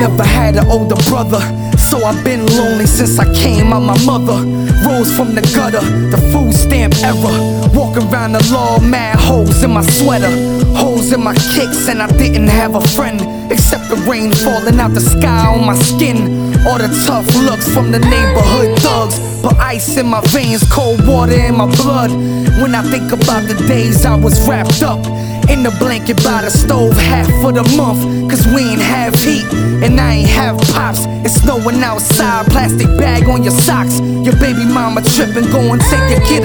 Never had an older brother, so I've been lonely since I came out my mother. Rose from the gutter, the food stamp era. Walking around the law, mad holes in my sweater, holes in my kicks, and I didn't have a friend except the rain falling out the sky on my skin. All the tough looks from the neighborhood thugs, but ice in my veins, cold water in my blood. When I think about the days I was wrapped up in the blanket by the stove half of the month, cause we ain't have heat and I ain't have pops. It's snowing outside, plastic bag on your socks. Your baby mama tripping, go and take your kid